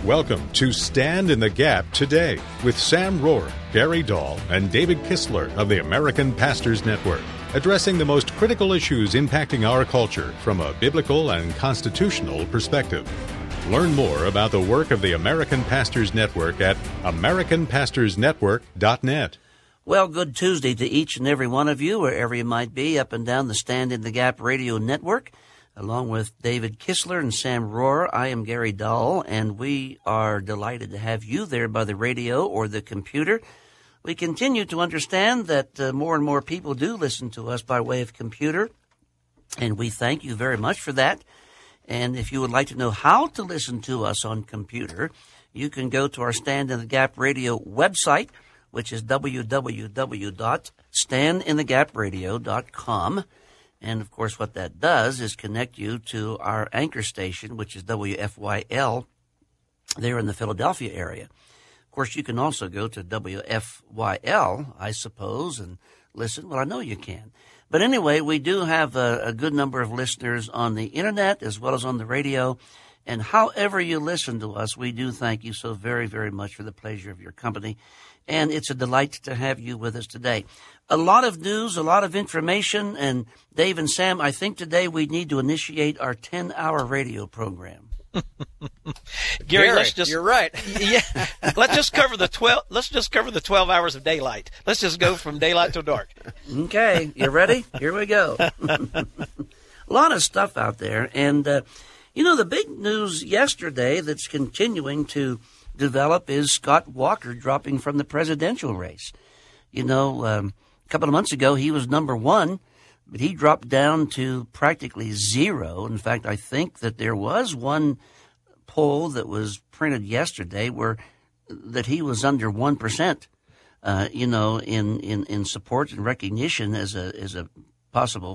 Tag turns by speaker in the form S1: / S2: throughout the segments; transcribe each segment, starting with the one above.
S1: Welcome to Stand in the Gap Today with Sam Rohrer, Gary Dahl, and David Kistler of the American Pastors Network, addressing the most critical issues impacting our culture from a biblical and constitutional perspective. Learn more about the work of the American Pastors Network at americanpastorsnetwork.net.
S2: Well, good Tuesday to each and every one of you, wherever you might be, up and down the Stand in the Gap radio network. Along with David Kistler and Sam Rohrer, I am Gary Dahl, and we are delighted to have you there by the radio or the computer. We continue to understand that more and more people do listen to us by way of computer, and we thank you very much for that. And if you would like to know how to listen to us on computer, you can go to our Stand in the Gap radio website, which is www.standinthegapradio.com. And, of course, what that does is connect you to our anchor station, which is WFYL, there in the Philadelphia area. Of course, you can also go to WFYL, I suppose, and listen. Well, I know you can. But anyway, we do have a good number of listeners on the Internet as well as on the radio. And however you listen to us, we do thank you so very, very much for the pleasure of your company. And it's a delight to have you with us today. A lot of news, a lot of information, and Dave and Sam, I think today we need to initiate our 10-hour radio program.
S3: Gary,
S4: you're right.
S3: Yeah, let's just cover the 12 hours of daylight. Let's just go from daylight to dark.
S2: Okay, you ready? Here we go. A lot of stuff out there, and the big news yesterday that's continuing to develop is Scott Walker dropping from the presidential race. A couple of months ago he was number one, but he dropped down to practically zero. In fact, I think that there was one poll that was printed yesterday that he was under 1%, in support and recognition as a possible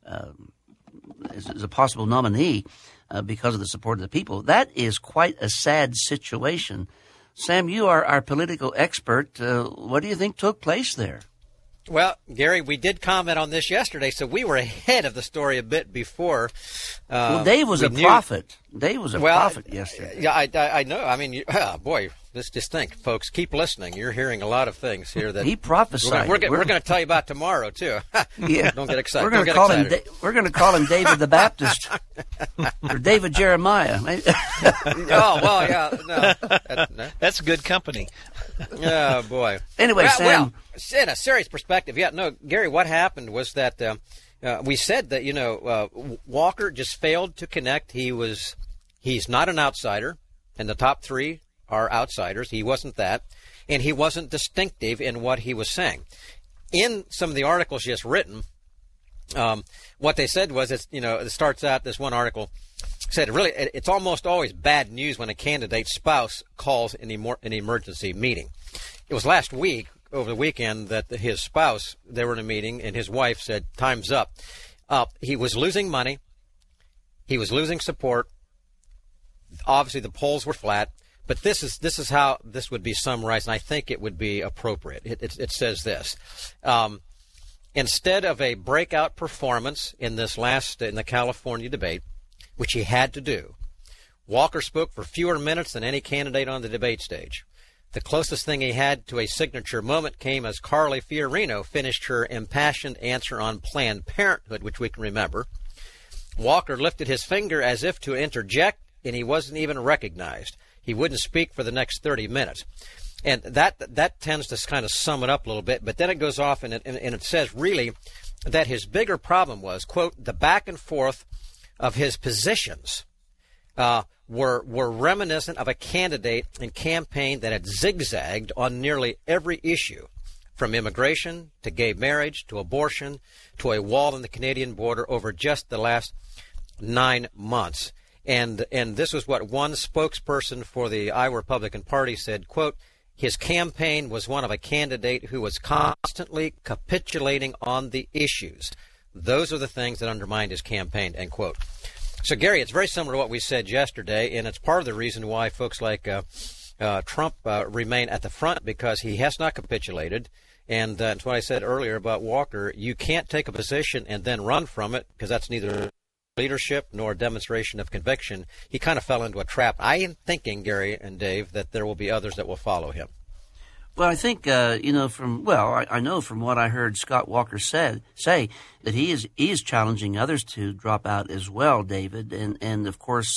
S2: nominee. Because of the support of the people. That is quite a sad situation. Sam, you are our political expert. What do you think took place there?
S4: Well, Gary, we did comment on this yesterday, so we were ahead of the story a bit before.
S2: Dave was a prophet. Dave was a prophet yesterday.
S4: Yeah, I know. I mean, boy, let's just think, folks. Keep listening. You're hearing a lot of things here that
S2: he prophesied.
S4: We're going to tell you about tomorrow too.
S2: Yeah,
S4: don't get excited.
S2: We're going to call him David the Baptist or David Jeremiah.
S4: Oh well, yeah, no,
S3: that's good company.
S4: Oh boy.
S2: Anyway, Sam.
S4: Well, in a serious perspective, Gary, what happened was that we said that Walker just failed to connect. He's not an outsider, and the top three are outsiders. He wasn't that, and he wasn't distinctive in what he was saying. In some of the articles just written, what they said was, it starts out, this one article said, it's almost always bad news when a candidate's spouse calls an emergency meeting. It was last week, over the weekend, that his spouse, they were in a meeting, and his wife said, time's up. He was losing money. He was losing support. Obviously, the polls were flat. But this is how this would be summarized, and I think it would be appropriate. It says this. Instead of a breakout performance in the California debate, which he had to do, Walker spoke for fewer minutes than any candidate on the debate stage. The closest thing he had to a signature moment came as Carly Fiorina finished her impassioned answer on Planned Parenthood, which we can remember. Walker lifted his finger as if to interject, and he wasn't even recognized. He wouldn't speak for the next 30 minutes. And that tends to kind of sum it up a little bit. But then it goes off and it says really that his bigger problem was, quote, the back and forth of his positions were reminiscent of a candidate and campaign that had zigzagged on nearly every issue, from immigration to gay marriage to abortion to a wall on the Canadian border over just the last 9 months. And this was what one spokesperson for the Iowa Republican Party said, quote, his campaign was one of a candidate who was constantly capitulating on the issues. Those are the things that undermined his campaign, end quote. So, Gary, it's very similar to what we said yesterday, and it's part of the reason why folks like Trump remain at the front, because he has not capitulated. And it's what I said earlier about Walker. You can't take a position and then run from it, because that's neither leadership nor a demonstration of conviction. He kind of fell into a trap. I am thinking, Gary and Dave, that there will be others that will follow him.
S2: Well, I think I know from what I heard Scott Walker say that he is challenging others to drop out as well, David, and of course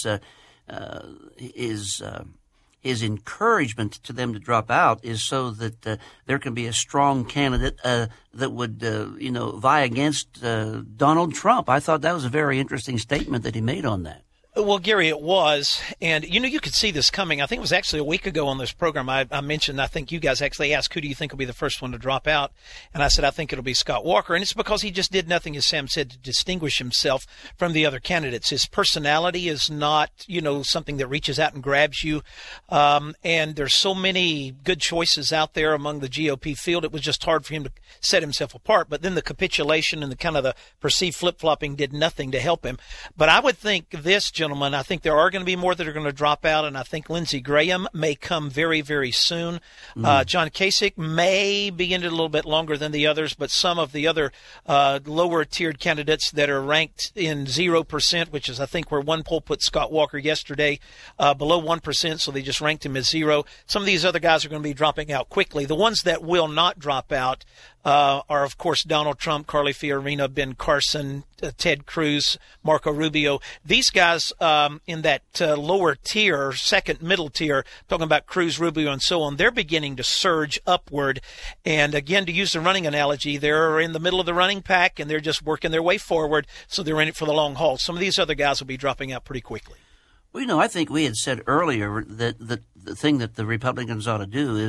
S2: his encouragement to them to drop out is so that there can be a strong candidate that would vie against Donald Trump. I thought that was a very interesting statement that he made on that.
S3: Well, Gary, it was. And, you could see this coming. I think it was actually a week ago on this program. I mentioned, I think you guys actually asked, who do you think will be the first one to drop out? And I said, I think it'll be Scott Walker. And it's because he just did nothing, as Sam said, to distinguish himself from the other candidates. His personality is not, something that reaches out and grabs you. And there's so many good choices out there among the GOP field. It was just hard for him to set himself apart. But then the capitulation and the kind of the perceived flip-flopping did nothing to help him. But I would think this, gentlemen, I think there are going to be more that are going to drop out, and I think Lindsey Graham may come very, very soon. John Kasich may be in it a little bit longer than the others, but some of the other lower-tiered candidates that are ranked in 0%, which is, I think, where one poll put Scott Walker yesterday, below 1%, so they just ranked him as 0. Some of these other guys are going to be dropping out quickly. The ones that will not drop out are, of course, Donald Trump, Carly Fiorina, Ben Carson, Ted Cruz, Marco Rubio. These guys in that lower tier, second middle tier, talking about Cruz, Rubio, and so on, they're beginning to surge upward. And again, to use the running analogy, they're in the middle of the running pack, and they're just working their way forward, so they're in it for the long haul. Some of these other guys will be dropping out pretty quickly.
S2: Well, I think we had said earlier that the thing that the Republicans ought to do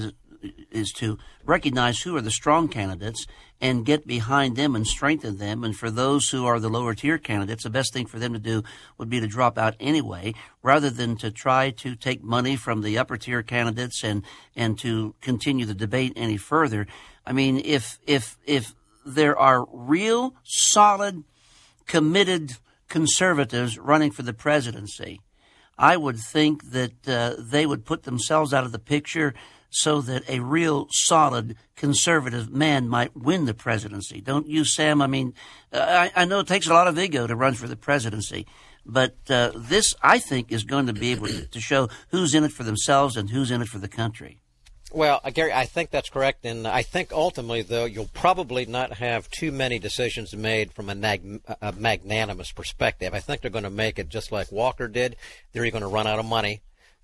S2: is to recognize who are the strong candidates and get behind them and strengthen them. And for those who are the lower tier candidates, the best thing for them to do would be to drop out anyway, rather than to try to take money from the upper tier candidates and to continue the debate any further. I mean, if there are real, solid, committed conservatives running for the presidency, I would think that they would put themselves out of the picture so that a real solid conservative man might win the presidency. Don't you, Sam? I mean, I know it takes a lot of ego to run for the presidency, but this, I think, is going to be able to show who's in it for themselves and who's in it for the country.
S4: Well, Gary, I think that's correct, and I think ultimately, though, you'll probably not have too many decisions made from a magnanimous perspective. I think they're going to make it just like Walker did. They're either going to run out of money,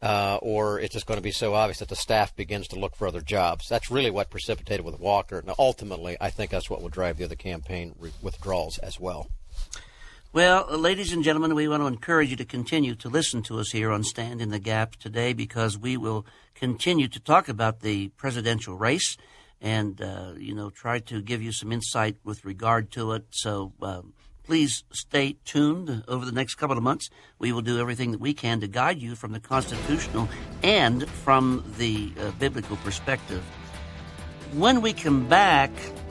S4: or it's just going to be so obvious that the staff begins to look for other jobs. That's really what precipitated with Walker. Now, ultimately, I think that's what will drive the other campaign withdrawals as well.
S2: Well, ladies and gentlemen, we want to encourage you to continue to listen to us here on Stand in the Gap today, because we will continue to talk about the presidential race and, try to give you some insight with regard to it. So please stay tuned over the next couple of months. We will do everything that we can to guide you from the constitutional and from the biblical perspective. When we come back,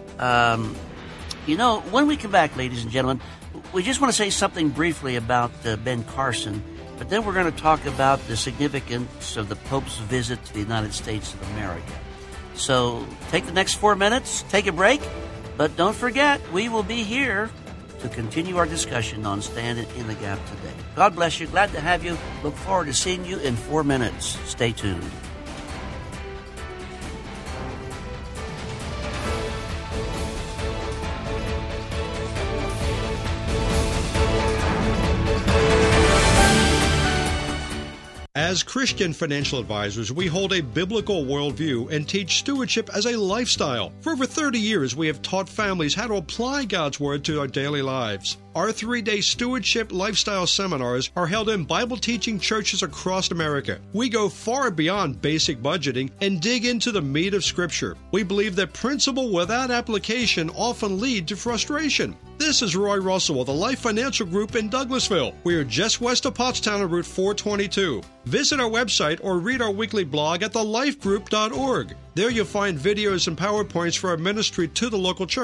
S2: ladies and gentlemen, we just want to say something briefly about Ben Carson, but then we're going to talk about the significance of the Pope's visit to the United States of America. So take the next 4 minutes, take a break, but don't forget, we will be here to continue our discussion on Stand in the Gap today. God bless you. Glad to have you. Look forward to seeing you in 4 minutes. Stay tuned.
S5: As Christian financial advisors, we hold a biblical worldview and teach stewardship as a lifestyle. For over 30 years, we have taught families how to apply God's Word to our daily lives. Our 3-day stewardship lifestyle seminars are held in Bible-teaching churches across America. We go far beyond basic budgeting and dig into the meat of Scripture. We believe that principle without application often lead to frustration. This is Roy Russell of the Life Financial Group in Douglasville. We are just west of Pottstown on Route 422. Visit our website or read our weekly blog at thelifegroup.org. There you'll find videos and PowerPoints for our ministry to the local church.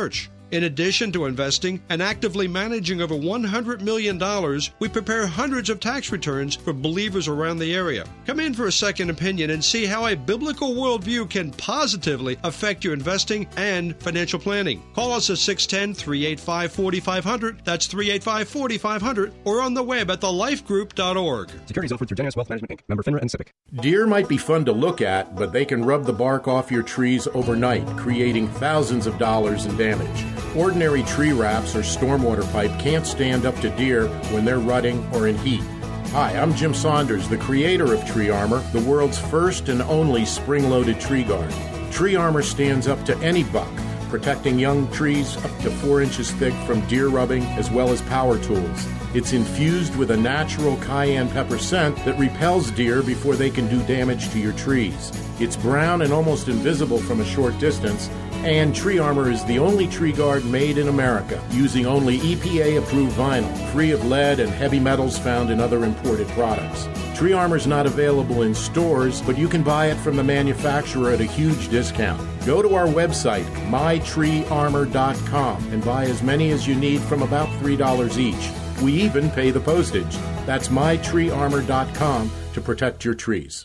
S5: In addition to investing and actively managing over $100 million, we prepare hundreds of tax returns for believers around the area. Come in for a second opinion and see how a biblical worldview can positively affect your investing and financial planning. Call us at 610-385-4500. That's 385-4500, or on the web at thelifegroup.org.
S6: Securities offered through Genesis Wealth Management, Inc., member FINRA and SIPC.
S7: Deer might be fun to look at, but they can rub the bark off your trees overnight, creating thousands of dollars in damage. Ordinary tree wraps or stormwater pipe can't stand up to deer when they're rutting or in heat. Hi, I'm Jim Saunders, the creator of Tree Armor, the world's first and only spring-loaded tree guard. Tree Armor stands up to any buck, protecting young trees up to 4 inches thick from deer rubbing as well as power tools. It's infused with a natural cayenne pepper scent that repels deer before they can do damage to your trees. It's brown and almost invisible from a short distance, and Tree Armor is the only tree guard made in America, using only EPA-approved vinyl, free of lead and heavy metals found in other imported products. Tree Armor is not available in stores, but you can buy it from the manufacturer at a huge discount. Go to our website, mytreearmor.com, and buy as many as you need from about $3 each. We even pay the postage. That's mytreearmor.com to protect your trees.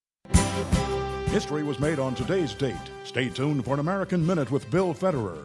S8: History was made on today's date. Stay tuned for an American Minute with Bill Federer.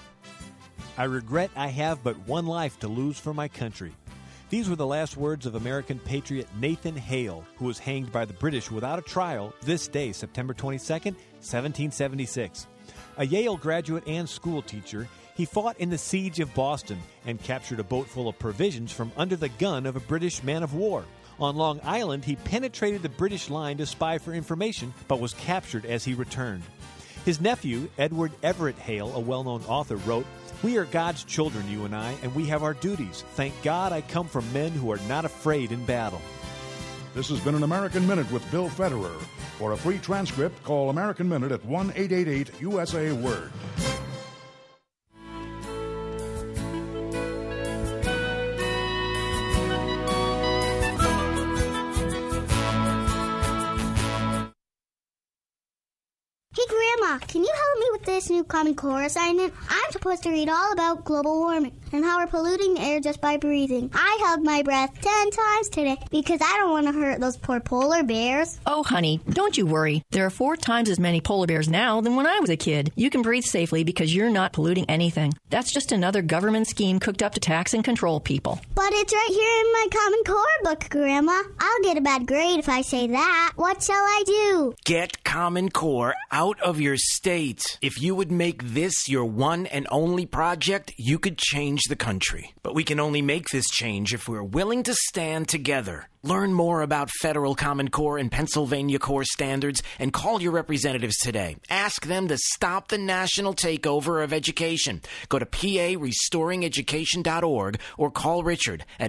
S9: I regret I have but one life to lose for my country. These were the last words of American patriot Nathan Hale, who was hanged by the British without a trial this day, September 22nd, 1776. A Yale graduate and school teacher, he fought in the Siege of Boston and captured a boat full of provisions from under the gun of a British man of war. On Long Island, he penetrated the British line to spy for information, but was captured as he returned. His nephew, Edward Everett Hale, a well-known author, wrote, "We are God's children, you and I, and we have our duties. Thank God I come from men who are not afraid in battle."
S8: This has been an American Minute with Bill Federer. For a free transcript, call American Minute at 1-888-USA-WORD.
S10: Grandma, can you help me with this new Common Core assignment? I'm supposed to read all about global warming and how we're polluting the air just by breathing. I held my breath 10 times today because I don't want to hurt those poor polar bears.
S11: Oh, honey, don't you worry. There are 4 times as many polar bears now than when I was a kid. You can breathe safely because you're not polluting anything. That's just another government scheme cooked up to tax and control people.
S10: But it's right here in my Common Core book, Grandma. I'll get a bad grade if I say that. What shall I do?
S12: Get Common Core out of your state. If you would make this your one and only project, you could change the country. But we can only make this change if we're willing to stand together. Learn more about federal Common Core and Pennsylvania Core standards and call your representatives today. Ask them to stop the national takeover of education. Go to parestoringeducation.org or call Richard at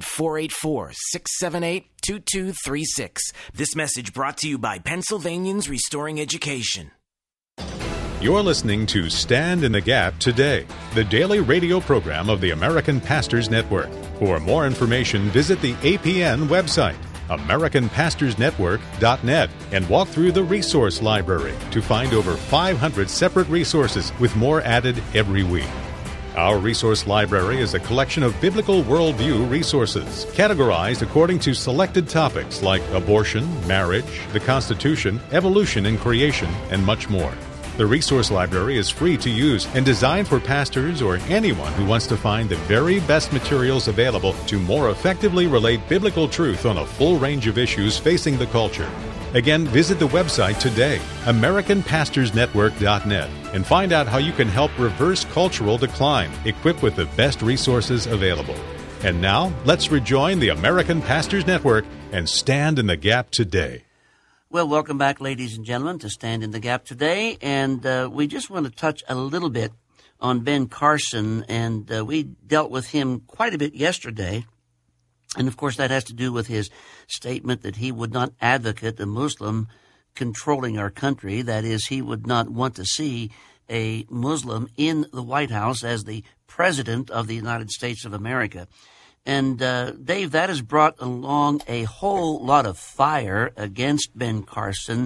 S12: 484-678-2236. This message brought to you by Pennsylvanians Restoring Education.
S1: You're listening to Stand in the Gap Today, the daily radio program of the American Pastors Network. For more information, visit the APN website, AmericanPastorsNetwork.net, and walk through the resource library to find over 500 separate resources with more added every week. Our resource library is a collection of biblical worldview resources, categorized according to selected topics like abortion, marriage, the Constitution, evolution and creation, and much more. The resource library is free to use and designed for pastors or anyone who wants to find the very best materials available to more effectively relate biblical truth on a full range of issues facing the culture. Again, visit the website today, AmericanPastorsNetwork.net, and find out how you can help reverse cultural decline, equipped with the best resources available. And now, let's rejoin the American Pastors Network and stand in the gap today.
S2: Well, welcome back, ladies and gentlemen, to Stand in the Gap today. And we just want to touch a little bit on Ben Carson. And we dealt with him quite a bit yesterday. And, of course, that has to do with his statement that he would not advocate a Muslim controlling our country. That is, he would not want to see a Muslim in the White House as the President of the United States of America. And, Dave, that has brought along a whole lot of fire against Ben Carson.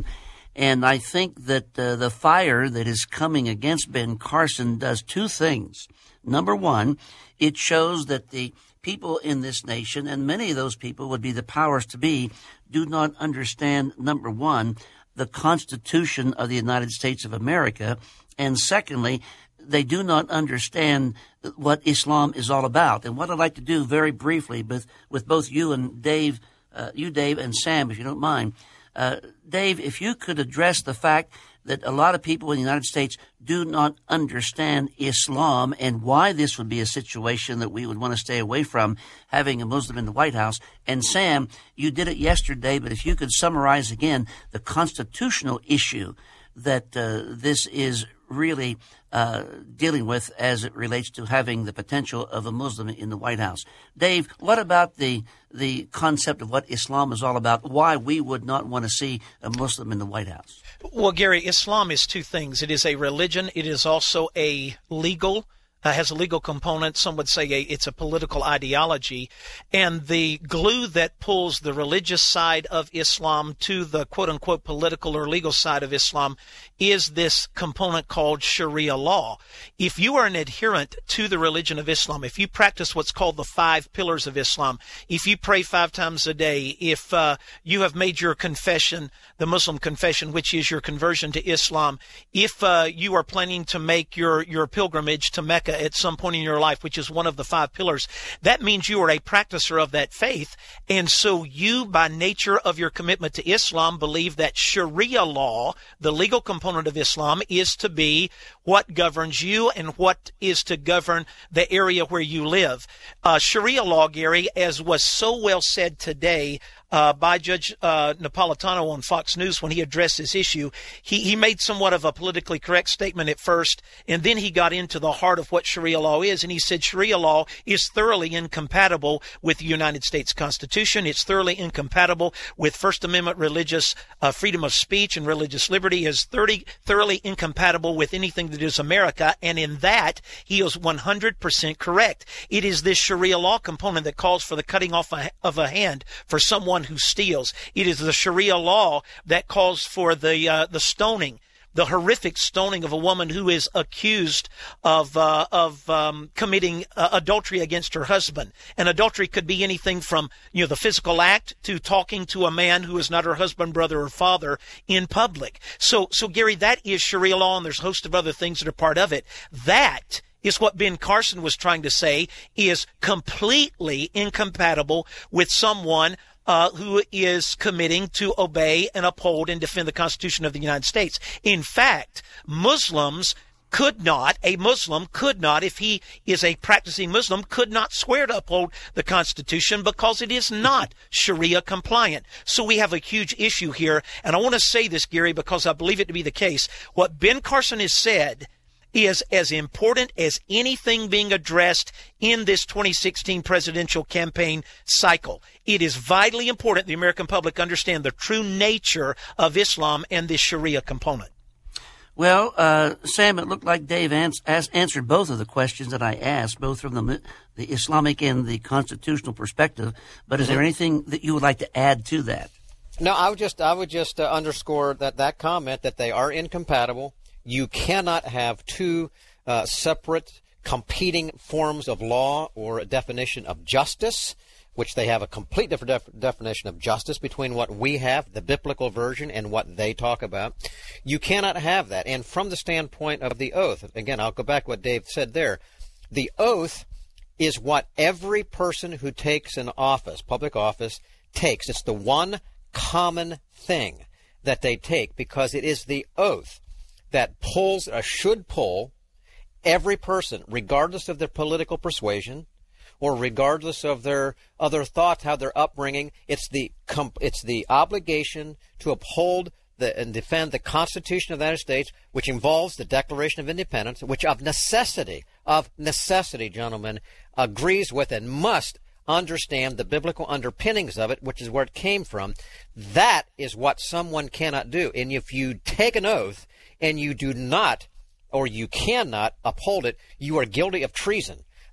S2: And I think that the fire that is coming against Ben Carson does two things. Number one, it shows that the people in this nation, and many of those people would be the powers to be, do not understand, number one, the Constitution of the United States of America, and secondly, they do not understand what Islam is all about. And what I'd like to do very briefly with both you and Dave, Dave, and Sam, if you don't mind. Dave, if you could address the fact that a lot of people in the United States do not understand Islam and why this would be a situation that we would want to stay away from, having a Muslim in the White House. And Sam, you did it yesterday, but if you could summarize again the constitutional issue that this is really dealing with as it relates to having the potential of a Muslim in the White House. Dave, what about the concept of what Islam is all about, why we would not want to see a Muslim in the White House?
S3: Well, Gary, Islam is two things. It is a religion. It is also a legal has a legal component. Some would say it's a political ideology. And the glue that pulls the religious side of Islam to the quote-unquote political or legal side of Islam is this component called Sharia law. If you are an adherent to the religion of Islam, if you practice what's called the 5 pillars of Islam, if you pray 5 times a day, if you have made your confession, the Muslim confession, which is your conversion to Islam, if you are planning to make your pilgrimage to Mecca at some point in your life, which is one of the 5 pillars, that means you are a practicer of that faith. And so you, by nature of your commitment to Islam, believe that Sharia law, the legal component of Islam, is to be what governs you and what is to govern the area where you live. Sharia law, Gary, as was so well said today by Judge Napolitano on Fox News when he addressed this issue, he made somewhat of a politically correct statement at first, and then he got into the heart of what Sharia law is, and he said Sharia law is thoroughly incompatible with the United States Constitution. It's thoroughly incompatible with First Amendment religious freedom of speech and religious liberty. Is thoroughly incompatible with anything that is America, and in that, he is 100% correct. It is this Sharia law component that calls for the cutting off of a hand for someone who steals. It is the Sharia law that calls for the stoning, the horrific stoning of a woman who is accused of committing adultery against her husband. And adultery could be anything from, the physical act to talking to a man who is not her husband, brother, or father in public. So Gary, that is Sharia law, and there's a host of other things that are part of it. That is what Ben Carson was trying to say is completely incompatible with someone who is committing to obey and uphold and defend the Constitution of the United States. In fact, a Muslim could not, if he is a practicing Muslim, could not swear to uphold the Constitution because it is not Sharia compliant. So we have a huge issue here. And I want to say this, Gary, because I believe it to be the case. What Ben Carson has said is as important as anything being addressed in this 2016 presidential campaign cycle. It is vitally important the American public understand the true nature of Islam and this Sharia component.
S2: Well, Sam, it looked like Dave answered both of the questions that I asked, both from the Islamic and the constitutional perspective. But is there anything that you would like to add to that?
S4: No, I would just underscore that comment that they are incompatible. You cannot have two separate competing forms of law or a definition of justice, which they have a complete different definition of justice between what we have, the biblical version, and what they talk about. You cannot have that. And from the standpoint of the oath, again, I'll go back to what Dave said there. The oath is what every person who takes an office, public office, takes. It's the one common thing that they take because it is the oath that should pull every person, regardless of their political persuasion or regardless of their other thoughts, how their upbringing. It's the obligation to uphold and defend the Constitution of the United States, which involves the Declaration of Independence, which of necessity, gentlemen, agrees with and must understand the biblical underpinnings of it, which is where it came from. That is what someone cannot do. And if you take an oath and you do not, or you cannot uphold it, you are guilty of treason.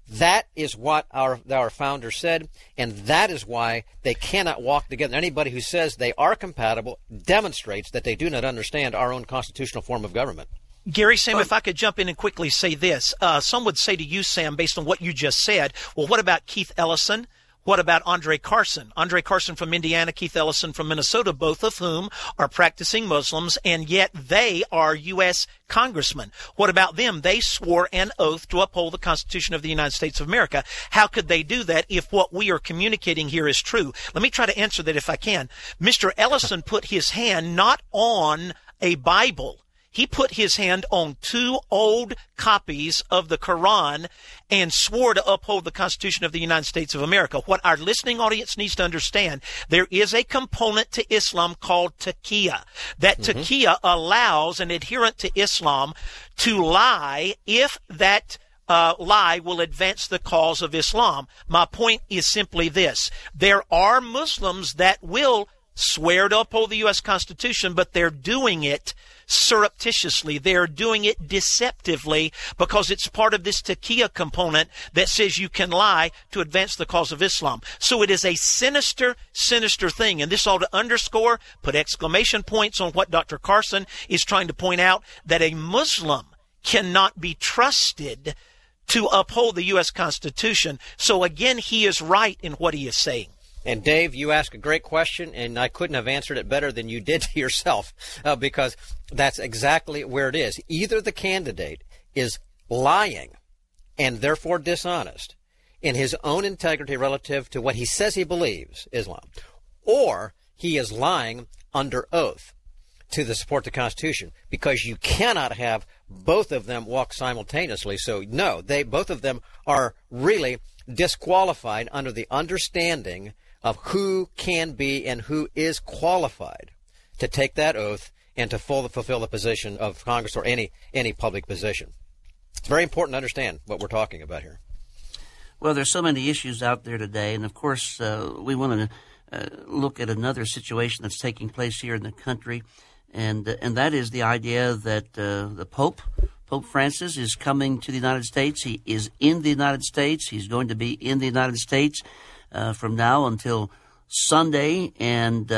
S4: That is what our founders said, and that is why they cannot walk together. Anybody who says they are compatible demonstrates that they do not understand our own constitutional form of government.
S3: Gary, Sam, if I could jump in and quickly say this. Some would say to you, Sam, based on what you just said, well, what about Keith Ellison? What about Andre Carson? Andre Carson from Indiana, Keith Ellison from Minnesota, both of whom are practicing Muslims, and yet they are U.S. congressmen. What about them? They swore an oath to uphold the Constitution of the United States of America. How could they do that if what we are communicating here is true? Let me try to answer that if I can. Mr. Ellison put his hand not on a Bible. He put his hand on 2 old copies of the Quran and swore to uphold the Constitution of the United States of America. What our listening audience needs to understand, there is a component to Islam called taqiyya. That taqiyya allows an adherent to Islam to lie if that lie will advance the cause of Islam. My point is simply this. There are Muslims that will swear to uphold the U.S. Constitution, but they're doing it surreptitiously. They're doing it deceptively because it's part of this taqiyya component that says you can lie to advance the cause of Islam. So it is a sinister, sinister thing. And this ought to underscore, put exclamation points on what Dr. Carson is trying to point out, that a Muslim cannot be trusted to uphold the U.S. Constitution. So again, he is right in what he is saying.
S4: And Dave, you asked a great question, and I couldn't have answered it better than you did to yourself, because that's exactly where it is. Either the candidate is lying and therefore dishonest in his own integrity relative to what he says he believes, Islam, or he is lying under oath to support the Constitution, because you cannot have both of them walk simultaneously. So, no, both of them are really disqualified under the understanding of who can be and who is qualified to take that oath and to fulfill the position of Congress or any public position. It's very important to understand what we're talking about here.
S2: Well, there's so many issues out there today, and of course we want to look at another situation that's taking place here in the country, and that is the idea that the Pope Francis is coming to the United States. He is in the United States. He's going to be in the United States from now until Sunday. And,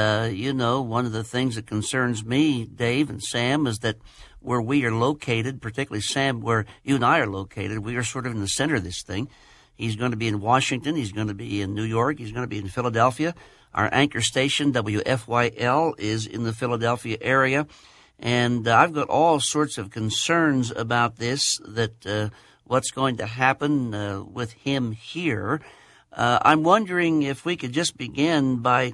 S2: one of the things that concerns me, Dave and Sam, is that where we are located, particularly Sam, where you and I are located, we are sort of in the center of this thing. He's going to be in Washington. He's going to be in New York. He's going to be in Philadelphia. Our anchor station, WFYL, is in the Philadelphia area. And I've got all sorts of concerns about this, that what's going to happen with him here. I'm wondering if we could just begin by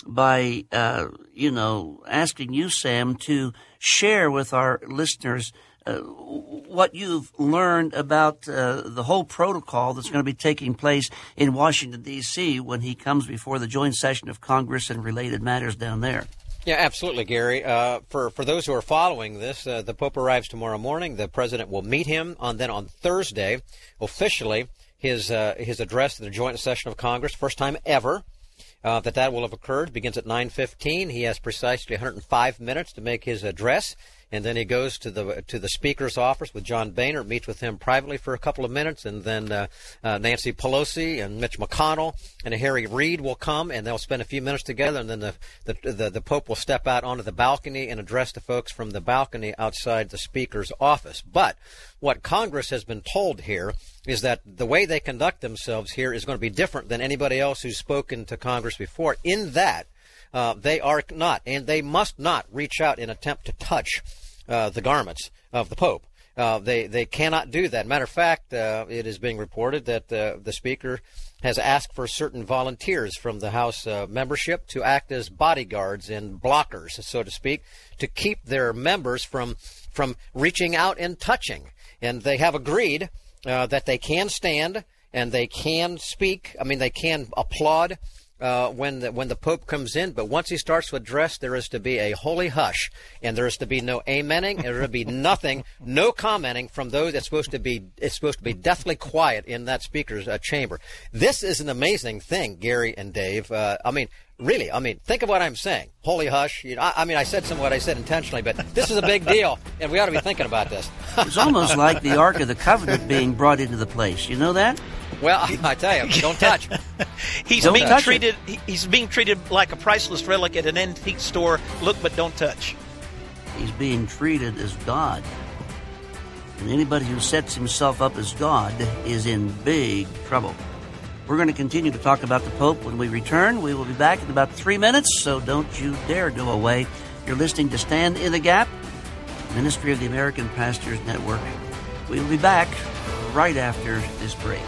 S2: asking you, Sam, to share with our listeners what you've learned about the whole protocol that's going to be taking place in Washington, D.C. when he comes before the joint session of Congress and related matters down there.
S4: Yeah, absolutely, Gary. For those who are following this, the Pope arrives tomorrow morning. The President will meet him. Then on Thursday, officially, his address to the joint session of Congress, first time ever that will have occurred, begins at 9:15. He has precisely 105 minutes to make his address, and then he goes to the Speaker's office with John Boehner, meets with him privately for a couple of minutes, and then Nancy Pelosi and Mitch McConnell and Harry Reid will come, and they'll spend a few minutes together, and then the Pope will step out onto the balcony and address the folks from the balcony outside the Speaker's office. But what Congress has been told here is that the way they conduct themselves here is going to be different than anybody else who's spoken to Congress before, in that they are not, and they must not reach out and attempt to touch the garments of the Pope. They cannot do that. Matter of fact, it is being reported that the Speaker has asked for certain volunteers from the House membership to act as bodyguards and blockers, so to speak, to keep their members from reaching out and touching. And they have agreed that they can stand and they can speak. I mean, they can applaud when the Pope comes in, but once he starts to address, there is to be a holy hush, and there is to be no amening, and there is to be nothing, no commenting from those. It's supposed to be deathly quiet in that Speaker's chamber. This is an amazing thing, Gary and Dave. Really, I mean, think of what I'm saying. Holy hush. I said some of what I said intentionally, but this is a big deal, and we ought to be thinking about this.
S2: It's almost like the Ark of the Covenant being brought into the place. You know that?
S4: Well, I tell you, don't touch.
S3: He's being treated like a priceless relic at an antique store. Look, but don't touch.
S2: He's being treated as God. And anybody who sets himself up as God is in big trouble. We're going to continue to talk about the Pope when we return. We will be back in about 3 minutes, so don't you dare go away. You're listening to Stand in the Gap, Ministry of the American Pastors Network. We will be back right after this break.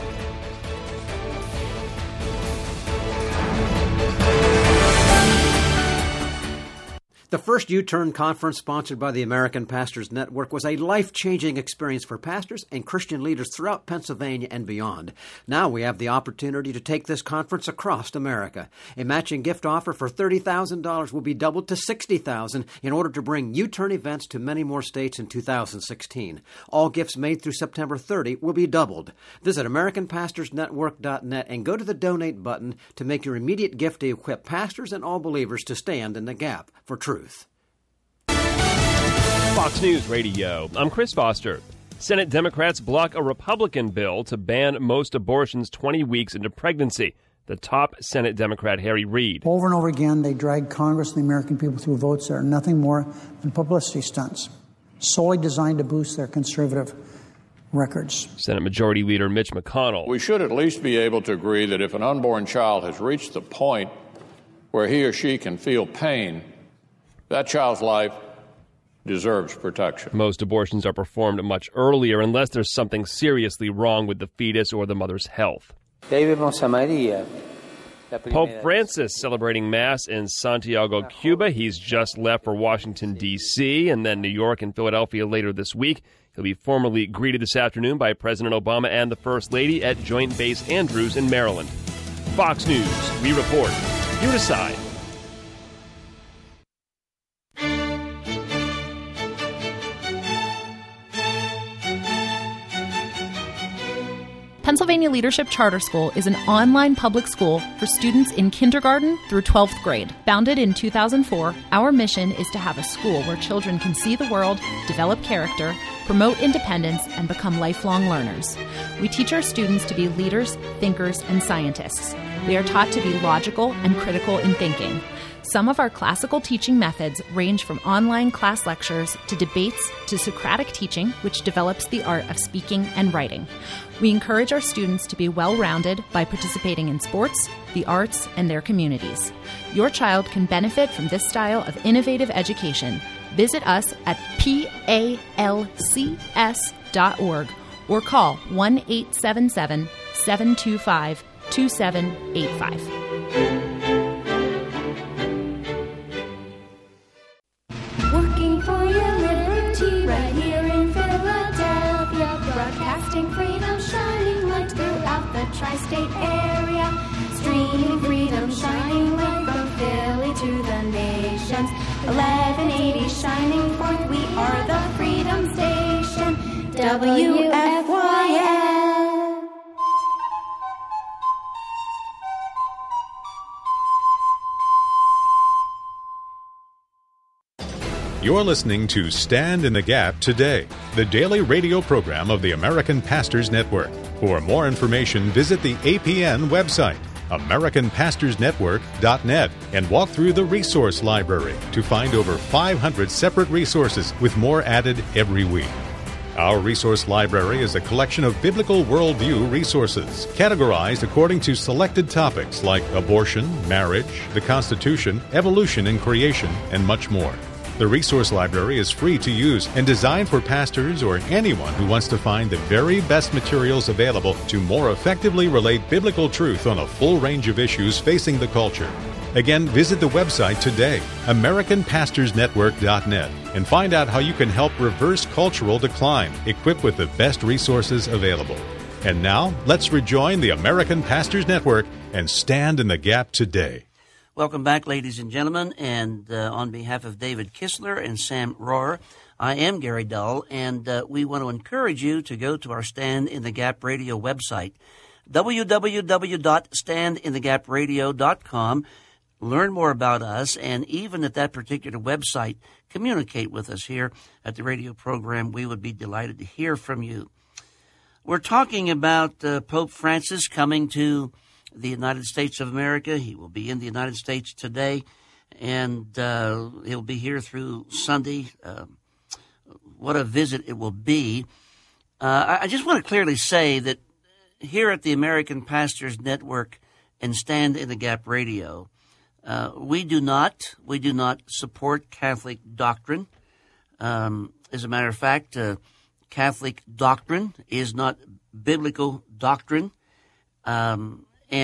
S4: The first U-Turn conference sponsored by the American Pastors Network was a life-changing experience for pastors and Christian leaders throughout Pennsylvania and beyond. Now we have the opportunity to take this conference across America. A matching gift offer for $30,000 will be doubled to $60,000 in order to bring U-Turn events to many more states in 2016. All gifts made through September 30 will be doubled. Visit AmericanPastorsNetwork.net and go to the Donate button to make your immediate gift to equip pastors and all believers to stand in the gap for truth.
S13: Fox News Radio. I'm Chris Foster. Senate Democrats block a Republican bill to ban most abortions 20 weeks into pregnancy. The top Senate Democrat, Harry Reid.
S14: Over and over again, they drag Congress and the American people through votes that are nothing more than publicity stunts, solely designed to boost their conservative records.
S13: Senate Majority Leader Mitch McConnell.
S15: We should at least be able to agree that if an unborn child has reached the point where he or she can feel pain, that child's life deserves protection.
S13: Most abortions are performed much earlier unless there's something seriously wrong with the fetus or the mother's health. Pope Francis celebrating Mass in Santiago, Cuba. He's just left for Washington, D.C., and then New York and Philadelphia later this week. He'll be formally greeted this afternoon by President Obama and the First Lady at Joint Base Andrews in Maryland. Fox News, we report. You decide.
S16: Pennsylvania Leadership Charter School is an online public school for students in kindergarten through 12th grade. Founded in 2004, our mission is to have a school where children can see the world, develop character, promote independence, and become lifelong learners. We teach our students to be leaders, thinkers, and scientists. They are taught to be logical and critical in thinking. Some of our classical teaching methods range from online class lectures to debates to Socratic teaching, which develops the art of speaking and writing. We encourage our students to be well-rounded by participating in sports, the arts, and their communities. Your child can benefit from this style of innovative education. Visit us at palcs.org or call 1-877-725-2785.
S17: Working for your liberty right here in Philadelphia. Broadcasting freedom, shining light throughout the tri-state area. Streaming freedom, shining light from Philly to the nations. 1180 shining forth, we are the Freedom Station. WFYL.
S1: You're listening to Stand in the Gap Today, the daily radio program of the American Pastors Network. For more information, visit the APN website, AmericanPastorsNetwork.net, and walk through the resource library to find over 500 separate resources with more added every week. Our resource library is a collection of biblical worldview resources, categorized according to selected topics like abortion, marriage, the Constitution, evolution and creation, and much more. The resource library is free to use and designed for pastors or anyone who wants to find the very best materials available to more effectively relate biblical truth on a full range of issues facing the culture. Again, visit the website today, AmericanPastorsNetwork.net, and find out how you can help reverse cultural decline, equipped with the best resources available. And now, let's rejoin the American Pastors Network and stand in the gap today.
S2: Welcome back, ladies and gentlemen, and on behalf of David Kistler and Sam Rohrer, I am Gary Dull, and we want to encourage you to go to our Stand in the Gap Radio website, www.standinthegapradio.com. learn more about us, and even at that particular website, communicate with us here at the radio program. We would be delighted to hear from you. We're talking about Pope Francis coming to the United States of America. He will be in the United States today, and he'll be here through Sunday. What a visit it will be. I just want to clearly say that here at the American Pastors Network and Stand in the Gap Radio, we do not support Catholic doctrine. As a matter of fact, Catholic doctrine is not biblical doctrine. And,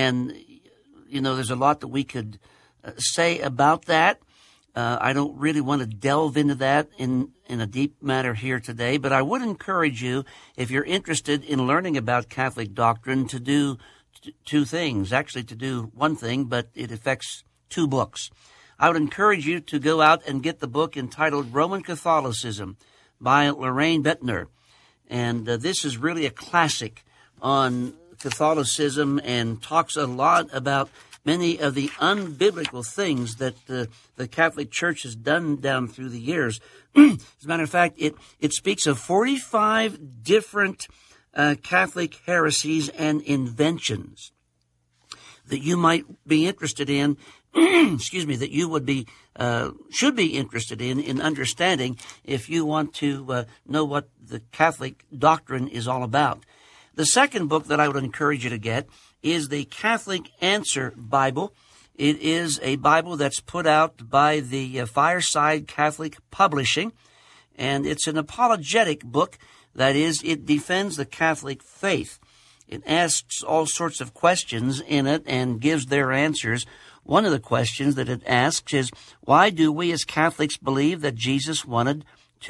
S2: there's a lot that we could say about that. I don't really want to delve into that in a deep matter here today, but I would encourage you, if you're interested in learning about Catholic doctrine, to do two things. Actually, to do one thing, but it affects two books. I would encourage you to go out and get the book entitled Roman Catholicism by Lorraine Bettner. And this is really a classic on Catholicism and talks a lot about many of the unbiblical things that the Catholic Church has done down through the years. As a matter of fact, it speaks of 45 different Catholic heresies and inventions that you might be interested in, that you would be should be interested in understanding if you want to know what the Catholic doctrine is all about. The second book that I would encourage you to get is the Catholic Answer Bible. It is a Bible that's put out by the Fireside Catholic Publishing, and it's an apologetic book. That is, it defends the Catholic faith. It asks all sorts of questions in it and gives their answers. One of the questions that it asks is, why do we as Catholics believe that Jesus wanted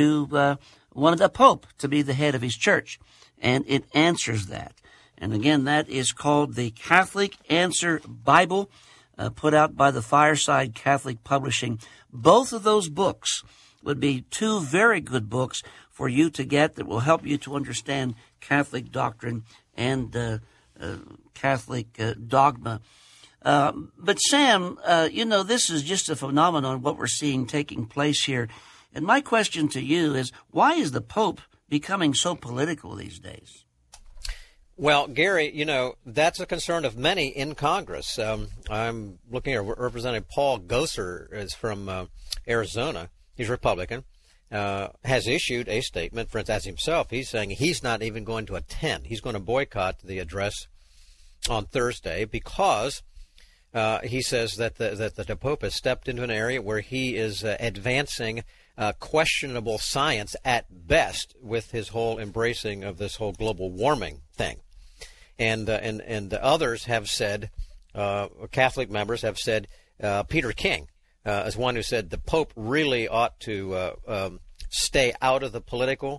S2: a pope to be the head of his church? And it answers that. And again, that is called the Catholic Answer Bible, put out by the Fireside Catholic Publishing. Both of those books would be two very good books for you to get that will help you to understand Catholic doctrine and Catholic dogma. But Sam, this is just a phenomenon, what we're seeing taking place here. And my question to you is, why is the Pope becoming so political these days?
S4: Well, Gary, that's a concern of many in Congress. I'm looking at Representative Paul Gosar, is from Arizona. He's Republican. Has issued a statement, for instance, as himself. He's saying he's not even going to attend. He's going to boycott the address on Thursday because he says that the Pope has stepped into an area where he is advancing questionable science at best with his whole embracing of this whole global warming thing. And others have said, Catholic members have said, Peter King, as one who said the Pope really ought to stay out of the political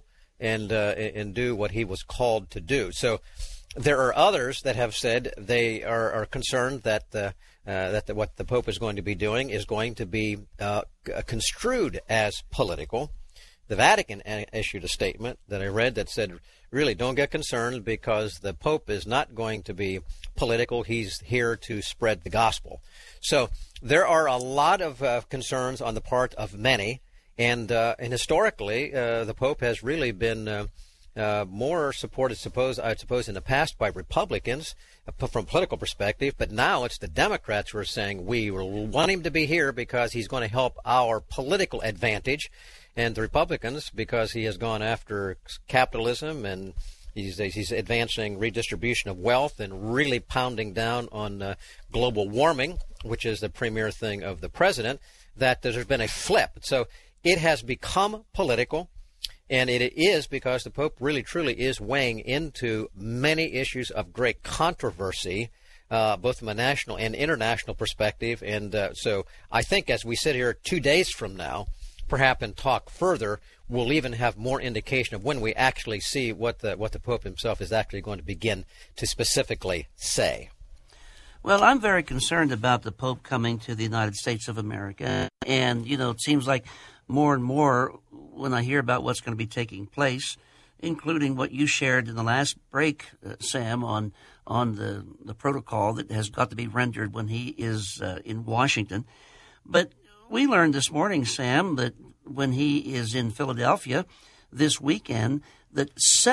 S4: and do what he was called to do. So there are others that have said they are concerned that what the Pope is going to be doing is going to be construed as political. The Vatican issued a statement that I read that said, really, don't get concerned because the Pope is not going to be political. He's here to spread the gospel. So there are a lot of concerns on the part of many, and historically, the Pope has really been more supported, I suppose, in the past by Republicans from a political perspective, but now it's the Democrats who are saying we want him to be here because he's going to help our political advantage, and the Republicans because he has gone after capitalism and he's advancing redistribution of wealth and really pounding down on global warming, which is the premier thing of the president, that there's been a flip. So it has become political. And it is because the Pope really, truly is weighing into many issues of great controversy, both from a national and international perspective. And so I think as we sit here 2 days from now, perhaps and talk further, we'll even have more indication of when we actually see what the Pope himself is actually going to begin to specifically say.
S2: Well, I'm very concerned about the Pope coming to the United States of America. And, it seems like more and more when I hear about what's going to be taking place, including what you shared in the last break, Sam, on the protocol that has got to be rendered when he is in Washington. But we learned this morning, Sam, that when he is in Philadelphia this weekend, that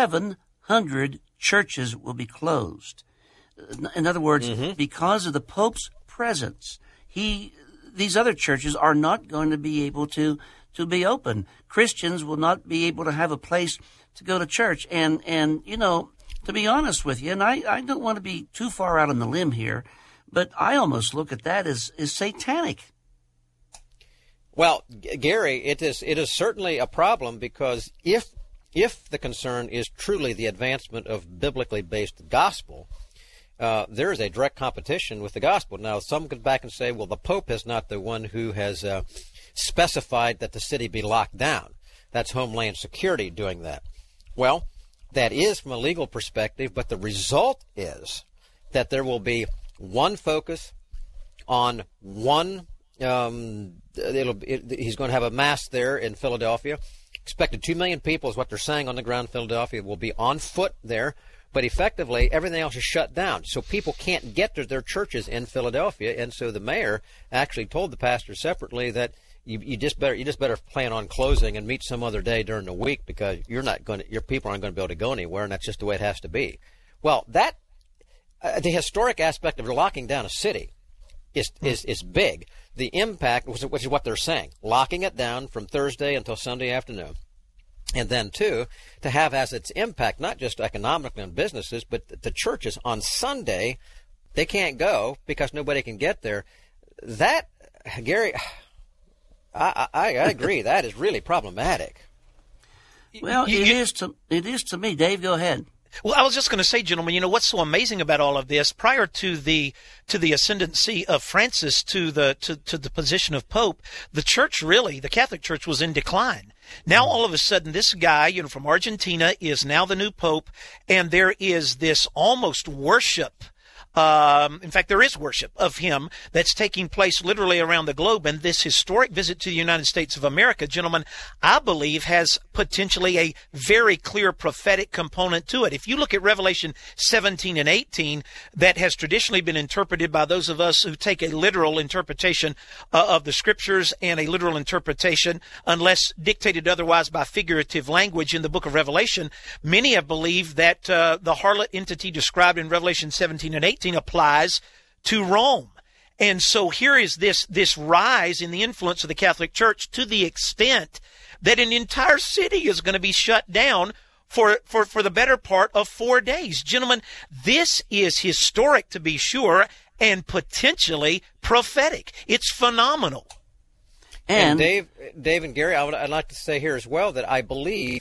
S2: 700 churches will be closed. In other words, because of the Pope's presence, these other churches are not going to be able to be open. Christians will not be able to have a place to go to church. And you know, to be honest with you, and I don't want to be too far out on the limb here, but I almost look at that as satanic.
S4: Well, Gary, it is certainly a problem, because if the concern is truly the advancement of biblically based gospel, there is a direct competition with the gospel. Now, some come back and say, well, the Pope is not the one who has specified that the city be locked down. That's Homeland Security doing that. Well, that is from a legal perspective, but the result is that there will be one focus on one. He's going to have a mass there in Philadelphia. Expected 2 million people is what they're saying on the ground in Philadelphia. Will be on foot there. But effectively, everything else is shut down. So people can't get to their churches in Philadelphia. And so the mayor actually told the pastors separately that you just better plan on closing and meet some other day during the week, because your people aren't going to be able to go anywhere, and that's just the way it has to be. Well, that the historic aspect of locking down a city is big. The impact, which is what they're saying, locking it down from Thursday until Sunday afternoon. And then, too, to have as its impact not just economically on businesses, but the churches on Sunday, they can't go because nobody can get there. That, Gary, I agree. That is really problematic.
S2: Well, it is to me. Dave, go ahead.
S3: Well, I was just going to say, gentlemen, you know what's so amazing about all of this? Prior to the ascendancy of Francis to the position of Pope, the Catholic Church was in decline. Now, all of a sudden, this guy, from Argentina is now the new Pope, and there is this almost worship. In fact, there is worship of him that's taking place literally around the globe. And this historic visit to the United States of America, gentlemen, I believe has potentially a very clear prophetic component to it. If you look at Revelation 17 and 18, that has traditionally been interpreted by those of us who take a literal interpretation of the scriptures and a literal interpretation, unless dictated otherwise by figurative language in the book of Revelation. Many have believed that the harlot entity described in Revelation 17 and 18 applies to Rome. And so here is this rise in the influence of the Catholic Church to the extent that an entire city is going to be shut down for the better part of 4 days. Gentlemen, this is historic to be sure, and potentially prophetic. It's phenomenal.
S4: And Dave and Gary, I'd like to say here as well that I believe,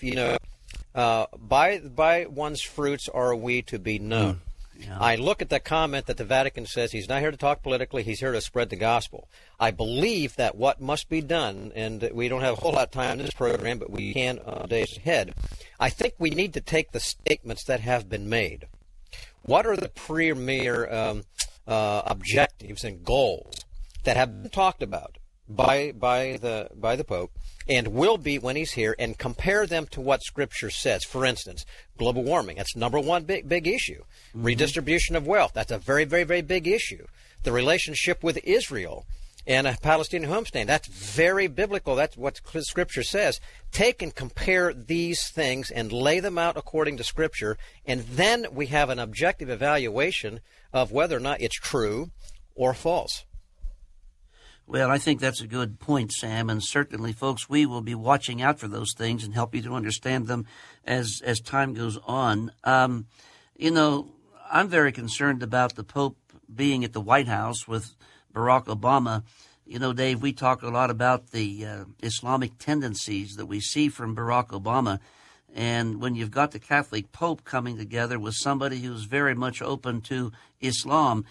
S4: by one's fruits are we to be known. Yeah. I look at the comment that the Vatican says he's not here to talk politically, he's here to spread the gospel. I believe that what must be done, and we don't have a whole lot of time in this program, but we can days ahead, I think we need to take the statements that have been made. What are the premier objectives and goals that have been talked about by the Pope, and will be when he's here, and compare them to what Scripture says? For instance, global warming, that's number one big issue. Mm-hmm. Redistribution of wealth, that's a very, very, very big issue. The relationship with Israel and a Palestinian homestand, that's very biblical. That's what Scripture says. Take and compare these things and lay them out according to Scripture, and then we have an objective evaluation of whether or not it's true or false.
S2: Well, I think that's a good point, Sam, and certainly, folks, we will be watching out for those things and help you to understand them as time goes on. I'm very concerned about the Pope being at the White House with Barack Obama. Dave, we talk a lot about the Islamic tendencies that we see from Barack Obama, and when you've got the Catholic Pope coming together with somebody who's very much open to Islam,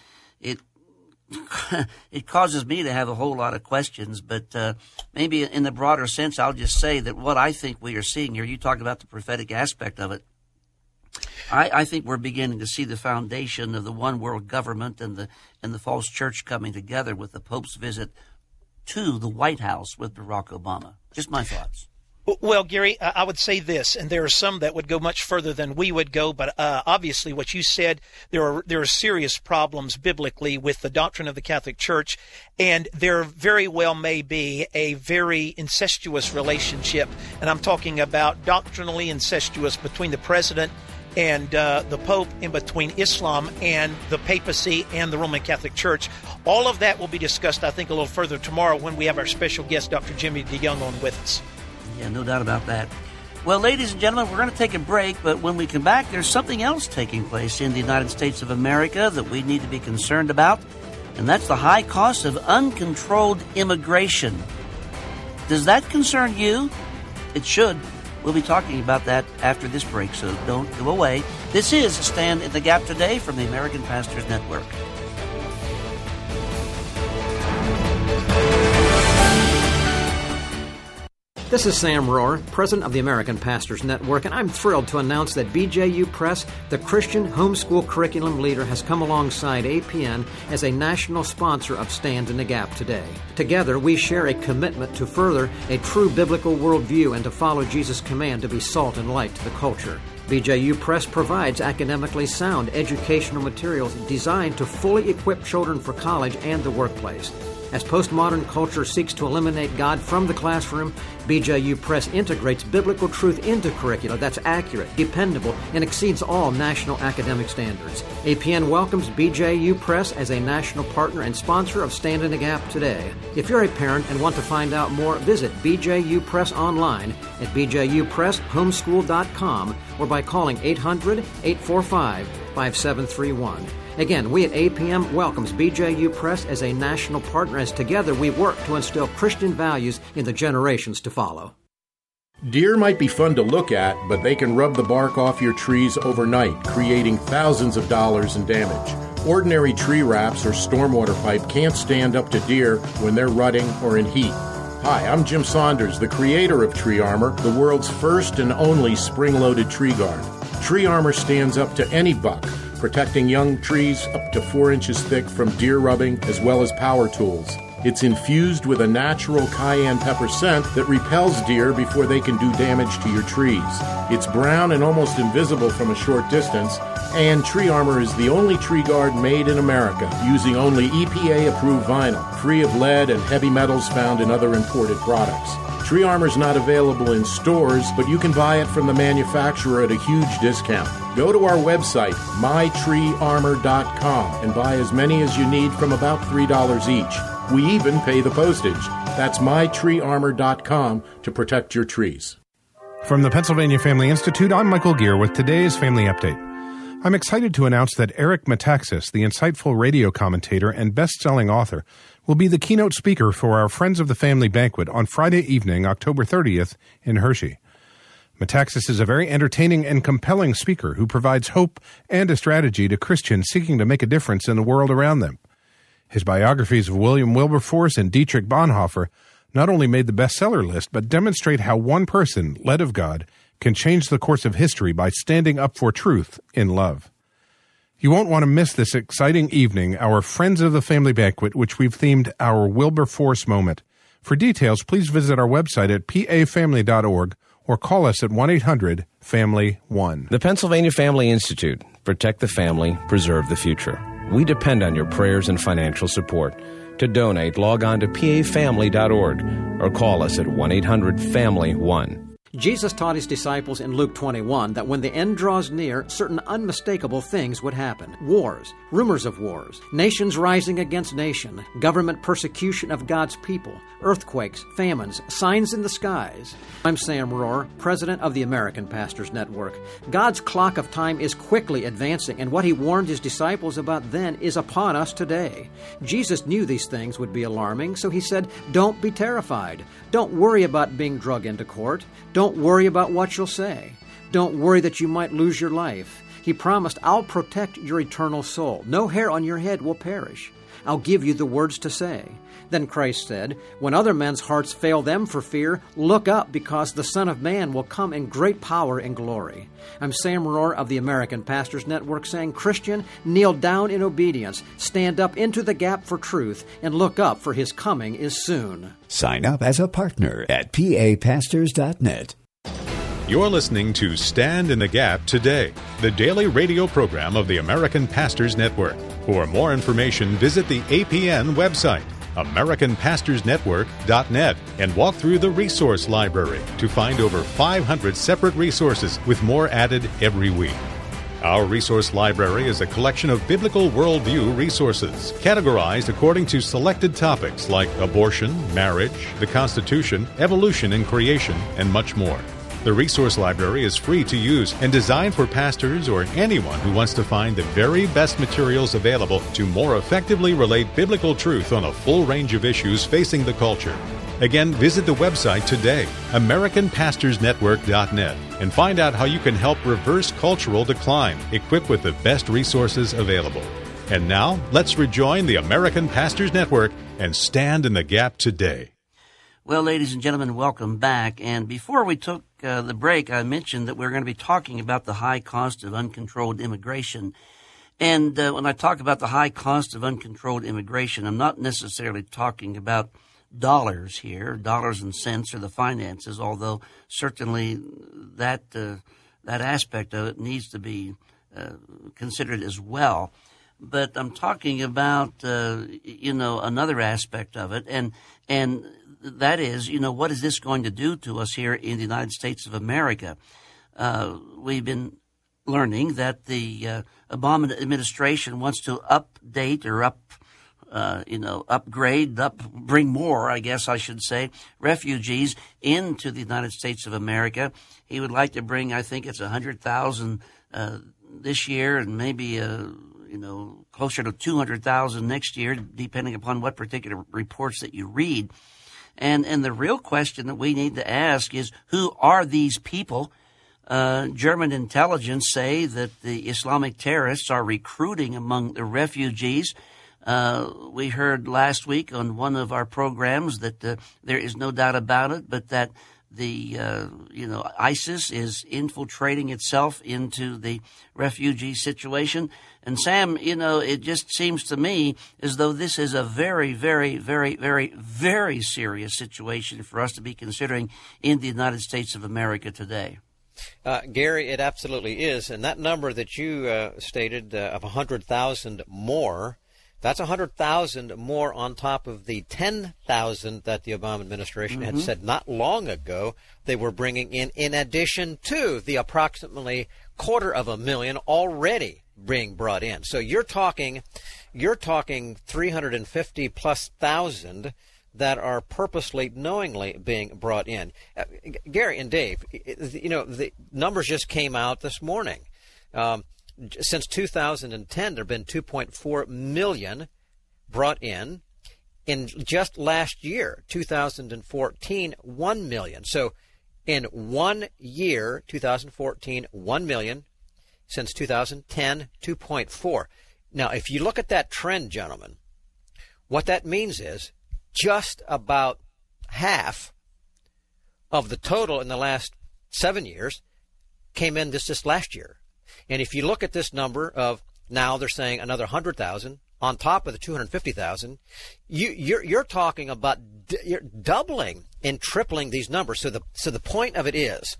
S2: it causes me to have a whole lot of questions, but maybe in the broader sense, I'll just say that what I think we are seeing here, you talked about the prophetic aspect of it, I think we're beginning to see the foundation of the one world government and the false church coming together with the Pope's visit to the White House with Barack Obama. Just my thoughts.
S3: Well, Gary, I would say this, and there are some that would go much further than we would go, but obviously what you said, there are serious problems biblically with the doctrine of the Catholic Church, and there very well may be a very incestuous relationship, and I'm talking about doctrinally incestuous between the president and the Pope, and between Islam and the papacy and the Roman Catholic Church. All of that will be discussed, I think, a little further tomorrow when we have our special guest, Dr. Jimmy DeYoung, on with us.
S2: Yeah, no doubt about that. Well, ladies and gentlemen, we're going to take a break, but when we come back, there's something else taking place in the United States of America that we need to be concerned about, and that's the high cost of uncontrolled immigration. Does that concern you? It should. We'll be talking about that after this break, so don't go away. This is Stand in the Gap Today from the American Pastors Network.
S4: This is Sam Rohr, president of the American Pastors Network, and I'm thrilled to announce that BJU Press, the Christian homeschool curriculum leader, has come alongside APN as a national sponsor of Stand in the Gap Today. Together, we share a commitment to further a true biblical worldview and to follow Jesus' command to be salt and light to the culture. BJU Press provides academically sound educational materials designed to fully equip children for college and the workplace. As postmodern culture seeks to eliminate God from the classroom, BJU Press integrates biblical truth into curricula that's accurate, dependable, and exceeds all national academic standards. APN welcomes BJU Press as a national partner and sponsor of Stand in the Gap Today. If you're a parent and want to find out more, visit BJU Press online at bjupresshomeschool.com or by calling 800-845-5731. Again, we at APM welcomes BJU Press as a national partner as together we work to instill Christian values in the generations to follow.
S7: Deer might be fun to look at, but they can rub the bark off your trees overnight, creating thousands of dollars in damage. Ordinary tree wraps or stormwater pipe can't stand up to deer when they're rutting or in heat. Hi, I'm Jim Saunders, the creator of Tree Armor, the world's first and only spring-loaded tree guard. Tree Armor stands up to any buck, protecting young trees up to 4 inches thick from deer rubbing as well as power tools. It's infused with a natural cayenne pepper scent that repels deer before they can do damage to your trees. It's brown and almost invisible from a short distance, and Tree Armor is the only tree guard made in America, using only EPA-approved vinyl, free of lead and heavy metals found in other imported products. Tree Armor is not available in stores, but you can buy it from the manufacturer at a huge discount. Go to our website, mytreearmor.com, and buy as many as you need from about $3 each. We even pay the postage. That's mytreearmor.com to protect your trees.
S18: From the Pennsylvania Family Institute, I'm Michael Gear with today's Family Update. I'm excited to announce that Eric Metaxas, the insightful radio commentator and best-selling author, will be the keynote speaker for our Friends of the Family banquet on Friday evening, October 30th, in Hershey. Metaxas is a very entertaining and compelling speaker who provides hope and a strategy to Christians seeking to make a difference in the world around them. His biographies of William Wilberforce and Dietrich Bonhoeffer not only made the bestseller list, but demonstrate how one person, led of God, can change the course of history by standing up for truth in love. You won't want to miss this exciting evening, our Friends of the Family banquet, which we've themed our Wilberforce Moment. For details, please visit our website at pafamily.org or call us at 1-800-FAMILY-1.
S6: The Pennsylvania Family Institute. Protect the family, preserve the future. We depend on your prayers and financial support. To donate, log on to pafamily.org or call us at 1-800-FAMILY-1.
S4: Jesus taught his disciples in Luke 21 that when the end draws near, certain unmistakable things would happen. Wars, rumors of wars, nations rising against nation, government persecution of God's people, earthquakes, famines, signs in the skies. I'm Sam Rohr, president of the American Pastors Network. God's clock of time is quickly advancing, and what he warned his disciples about then is upon us today. Jesus knew these things would be alarming, so he said, don't be terrified. Don't worry about being drug into court. Don't worry about what you'll say. Don't worry that you might lose your life. He promised, I'll protect your eternal soul. No hair on your head will perish. I'll give you the words to say. Then Christ said, when other men's hearts fail them for fear, look up, because the Son of Man will come in great power and glory. I'm Sam Rohr of the American Pastors Network saying, Christian, kneel down in obedience, stand up into the gap for truth, and look up, for his coming is soon.
S19: Sign up as a partner at papastors.net.
S1: You're listening to Stand in the Gap Today, the daily radio program of the American Pastors Network. For more information, visit the APN website, AmericanPastorsNetwork.net, and walk through the resource library to find over 500 separate resources with more added every week. Our resource library is a collection of biblical worldview resources, categorized according to selected topics like abortion, marriage, the Constitution, evolution and creation, and much more. The resource library is free to use and designed for pastors or anyone who wants to find the very best materials available to more effectively relate biblical truth on a full range of issues facing the culture. Again, visit the website today, AmericanPastorsNetwork.net, and find out how you can help reverse cultural decline, equipped with the best resources available. And now, let's rejoin the American Pastors Network and stand in the gap today.
S2: Well, ladies and gentlemen, welcome back. And before we took the break, I mentioned that we're going to be talking about the high cost of uncontrolled immigration. And when I talk about the high cost of uncontrolled immigration, I'm not necessarily talking about dollars here, dollars and cents, or the finances, although certainly that aspect of it needs to be considered as well. But I'm talking about, another aspect of it, and that is, what is this going to do to us here in the United States of America? We've been learning that the Obama administration wants to update or bring more, I guess I should say, refugees into the United States of America. He would like to bring, I think it's 100,000 this year, and maybe closer to 200,000 next year, depending upon what particular reports that you read. And the real question that we need to ask is, who are these people? German intelligence say that the Islamic terrorists are recruiting among the refugees. We heard last week on one of our programs that there is no doubt about it, but that the ISIS is infiltrating itself into the refugee situation. And Sam, it just seems to me as though this is a very, very, very, very, very serious situation for us to be considering in the United States of America today.
S4: Gary, it absolutely is. And that number that you stated of 100,000 more, that's 100,000 more on top of the 10,000 that the Obama administration had said not long ago they were bringing in addition to the approximately 250,000 already being brought in. So you're talking 350 plus thousand that are purposely, knowingly being brought in. Gary and Dave, the numbers just came out this morning. Since 2010, there have been 2.4 million brought in. In just last year, 2014, 1 million. So in 1 year, 2014, 1 million. Since 2010, 2.4. Now, if you look at that trend, gentlemen, what that means is just about half of the total in the last 7 years came in this last year. And if you look at this number of, now they're saying another 100,000 on top of the 250,000, you're talking about you're doubling and tripling these numbers. So the point of it is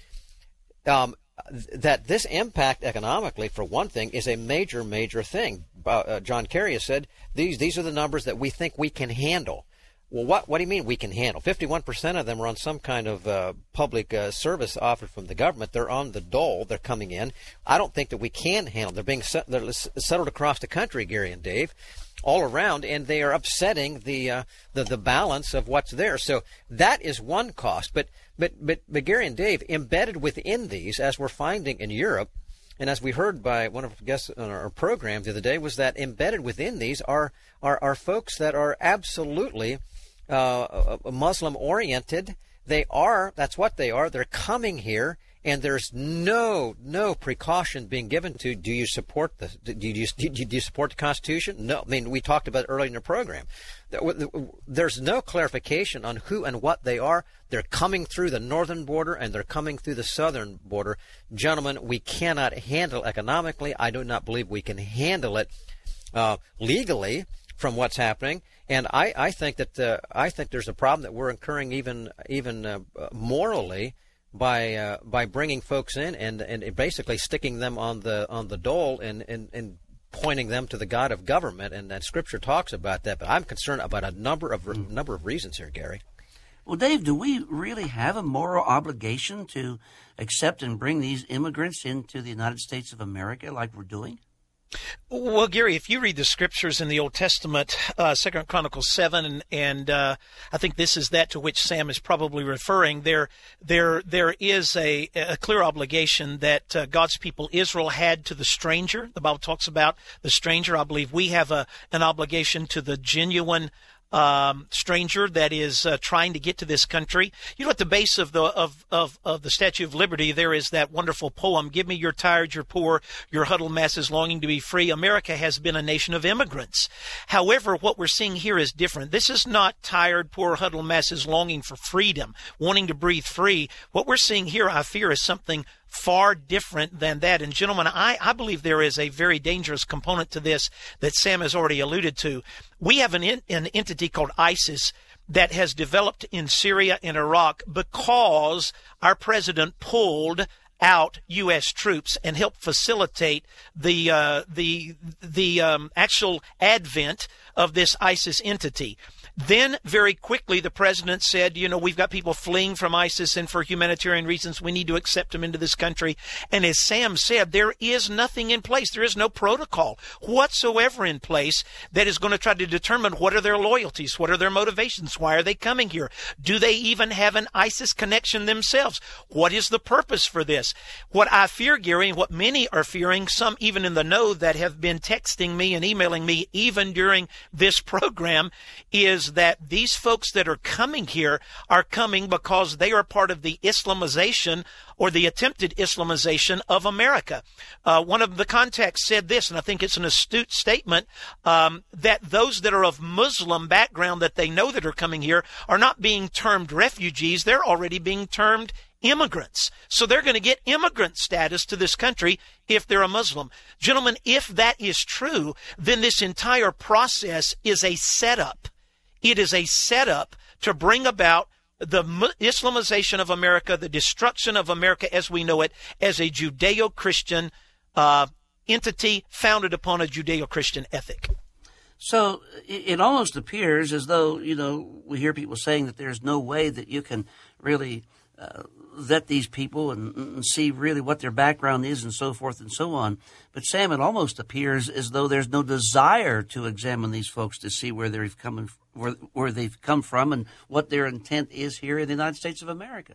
S4: that this impact economically, for one thing, is a major, major thing. John Kerry has said these are the numbers that we think we can handle. Well, what do you mean we can handle? 51% of them are on some kind of public service offered from the government. They're on the dole. They're coming in. I don't think that we can handle. They're being they're settled across the country, Gary and Dave, all around, and they are upsetting the balance of what's there. So that is one cost. But Gary and Dave, embedded within these, as we're finding in Europe, and as we heard by one of the guests on our program the other day, was that embedded within these are folks that are absolutely Muslim oriented. That's what they are. They're coming here and there's no precaution being given to. Do you support do you support the Constitution? No. I mean, we talked about it earlier in the program. There's no clarification on who and what they are. They're coming through the northern border and they're coming through the southern border. Gentlemen, we cannot handle economically. I do not believe we can handle it legally from what's happening. And I think that I think there's a problem that we're incurring even morally by bringing folks in and basically sticking them on the dole and pointing them to the God of government, and that Scripture talks about that. But I'm concerned about a number of reasons here, Gary.
S2: Well, Dave, do we really have a moral obligation to accept and bring these immigrants into the United States of America like we're doing?
S3: Well, Gary, if you read the scriptures in the Old Testament, 2 Chronicles 7, and I think this is that to which Sam is probably referring, there is a clear obligation that God's people Israel had to the stranger. The Bible talks about the stranger. I believe we have an obligation to the genuine stranger that is trying to get to this country. You know, at the base of the Statue of Liberty, there is that wonderful poem, "Give me your tired, your poor, your huddled masses longing to be free." America has been a nation of immigrants. However, what we're seeing here is different. This is not tired, poor, huddled masses longing for freedom, wanting to breathe free. What we're seeing here, I fear, is something far different than that. And gentlemen, I believe there is a very dangerous component to this that Sam has already alluded to. We have an entity called ISIS that has developed in Syria and Iraq because our president pulled out U.S. troops and helped facilitate the actual advent of this ISIS entity. Then very quickly the president said, you know, we've got people fleeing from ISIS, and for humanitarian reasons we need to accept them into this country. And as Sam said, there is nothing in place. There is no protocol whatsoever in place that is going to try to determine what are their loyalties, what are their motivations, why are they coming here? Do they even have an ISIS connection themselves? What is the purpose for this? What I fear, Gary, and what many are fearing, some even in the know that have been texting me and emailing me even during this program, is that these folks that are coming here are coming because they are part of the Islamization or the attempted Islamization of America. One of the contacts said this, and I think it's an astute statement, that those that are of Muslim background that they know that are coming here are not being termed refugees. They're already being termed immigrants. So they're going to get immigrant status to this country if they're a Muslim. Gentlemen, if that is true, then this entire process is a setup. It is a setup to bring about the Islamization of America, the destruction of America as we know it, as a Judeo-Christian entity founded upon a Judeo-Christian ethic.
S2: So it almost appears as though, you know, we hear people saying that there's no way that you can really vet these people and see really what their background is and so forth and so on. But Sam, it almost appears as though there's no desire to examine these folks to see where they've come from and what their intent is here in the United States of America.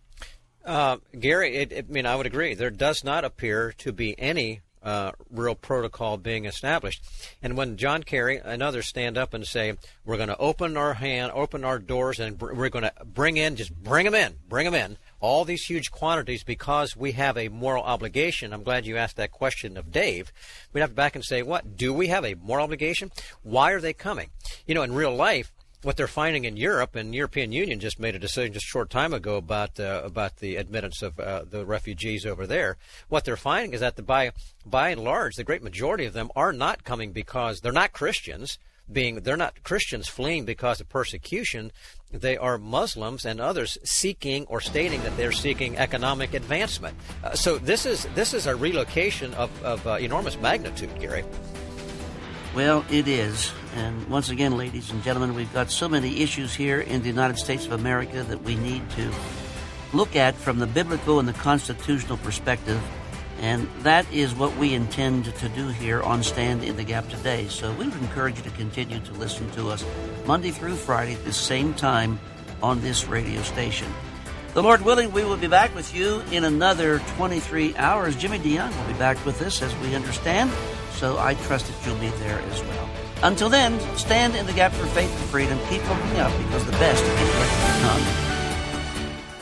S4: Gary, I would agree. There does not appear to be any real protocol being established. And when John Kerry and others stand up and say, we're going to open our doors, and we're going to bring them in, all these huge quantities because we have a moral obligation. I'm glad you asked that question of Dave. We'd have to back and say, what? Do we have a moral obligation? Why are they coming? You know, in real life, what they're finding in Europe, and the European Union just made a decision just a short time ago about the admittance of the refugees over there. What they're finding is that by and large, the great majority of them are not coming because they're not Christians. They're not Christians fleeing because of persecution. They are Muslims and others seeking or stating that they're seeking economic advancement. So this is a relocation of enormous magnitude, Gary.
S2: Well, it is. And once again, ladies and gentlemen, we've got so many issues here in the United States of America that we need to look at from the biblical and the constitutional perspective. And that is what we intend to do here on Stand in the Gap today. So we would encourage you to continue to listen to us Monday through Friday at the same time on this radio station. The Lord willing, we will be back with you in another 23 hours. Jimmy DeYoung will be back with us, as we understand. So I trust that you'll be there as well. Until then, stand in the gap for faith and freedom. Keep looking up because the best is yet to come.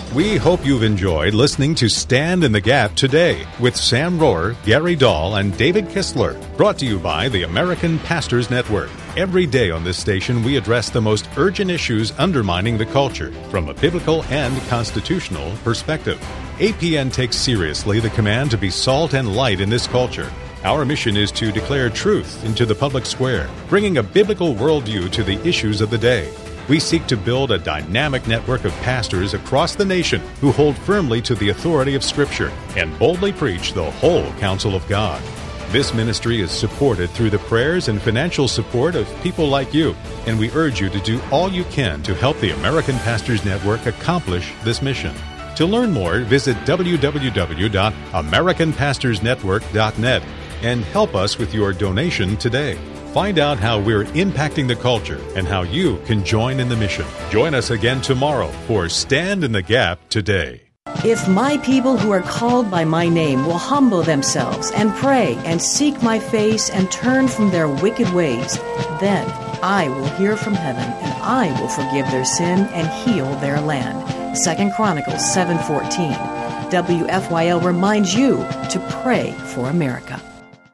S1: We hope you've enjoyed listening to Stand in the Gap today with Sam Rohrer, Gary Dahl, and David Kistler, brought to you by the American Pastors Network. Every day on this station, we address the most urgent issues undermining the culture from a biblical and constitutional perspective. APN takes seriously the command to be salt and light in this culture. Our mission is to declare truth into the public square, bringing a biblical worldview to the issues of the day. We seek to build a dynamic network of pastors across the nation who hold firmly to the authority of Scripture and boldly preach the whole counsel of God. This ministry is supported through the prayers and financial support of people like you, and we urge you to do all you can to help the American Pastors Network accomplish this mission. To learn more, visit www.americanpastorsnetwork.net and help us with your donation today. Find out how we're impacting the culture and how you can join in the mission. Join us again tomorrow for Stand in the Gap Today.
S20: If my people who are called by my name will humble themselves and pray and seek my face and turn from their wicked ways, then I will hear from heaven and I will forgive their sin and heal their land. 2 Chronicles 7:14. WFYL reminds you to pray for America.